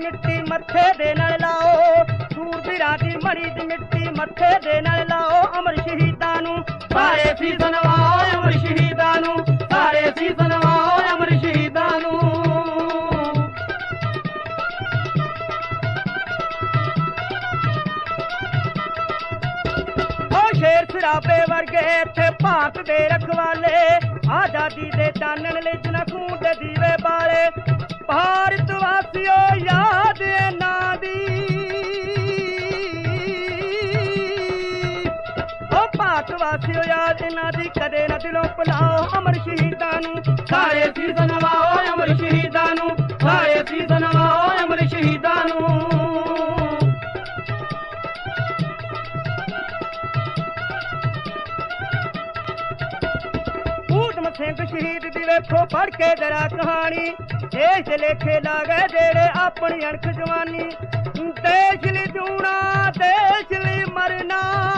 मिट्टी मत्थे दे नाल लाओ, सूरबीरां दी मणी दी मिट्टी मत्थे दे नाल लाओ। अमर शहीदां नूं सारे सीस नवाओ, अमर शहीदां नूं सारे सीस नवाओ, अमर शहीदां नूं। शेर सराबे वर्गे इत्थे भारत दे रखवाले, आजादी दे चानण लई जिन्हां खून दे दीवे बाले। भारत वासियो याद इन्हां दी, ओ भारत वासियो याद इन्हां दी कदे ना दिलों भुलाओ। अमर शहीदां नूं सारे सीस नवाओ, अमर शहीदां नूं सारे सीस नवाओ, अमर शहीदां नूं। सिंह शहीद दी वेखो पढ़ के जरा कहानी, देश दे लेखे ला गए जेड़े अपनी अणख जवानी। देश लई जूना देश लई मरना,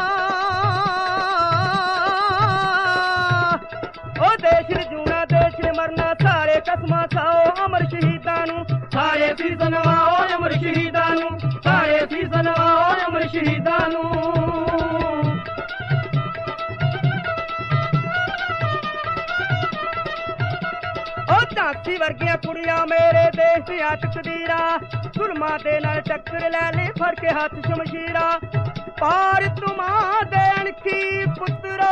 ओ देश लई जूना देश लई मरना, सारे कसमां खाओ। अमर शहीदां नूं सारे सीस नवाओ, अमर शहीदां नूं सारे सीस नवाओ, अमर शहीदां नूं। झांसी वर्गियां कुड़ियां मेरे देश दियां तकदीरां, जुल्मां दे नाल टक्कर लै ले फड़ के हत्थ शमशीरां। भारत मां दे अणखी पुत्रो,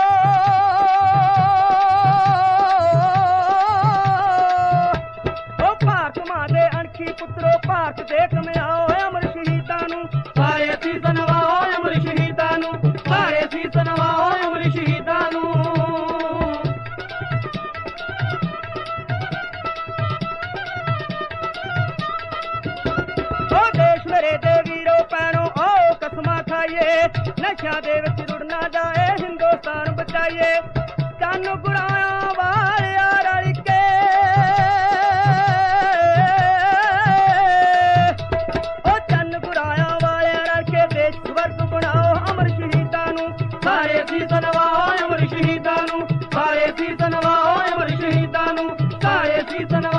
ओ भारत मां दे अणखी पुत्रो, भारत दे कमयाओ। अमर शहीदां नूं सारे सीस नवाओ, अमर शहीदां नूं सारे सीस नवाओ, अमर शहीदां नूं। नशा दे विच रुड़ ना जाए, हिंदुस्तान बचाइए। चन गुराया वालिया रल के, ओ चन गुराया वालिया रल के देश स्वर्ग बनाओ। अमर शहीदां नूं सारे सीस नवाओ, अमर शहीदां नूं सारे सीस नवाओ, अमर शहीदां नूं सारे सीस नवाओ।